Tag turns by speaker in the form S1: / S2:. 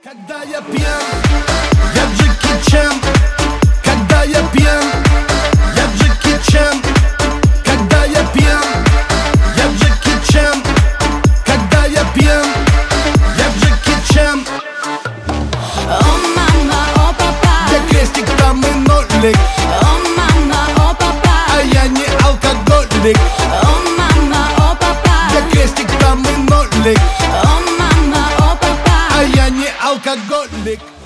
S1: Когда я пьян, я Джеки Чан. Когда я пьян, я Джеки Чан. Когда я пьян, я Джеки Чан. Когда я пьян, я Джеки Чан.
S2: О мама, о папа,
S1: Я крестик, там и нолик.
S2: о мама, о папа,
S1: А я не алкоголик.
S2: о мама, о папа,
S1: Я крестик, там и нолик.
S2: о мама, о папа.
S1: А я не алкоголик.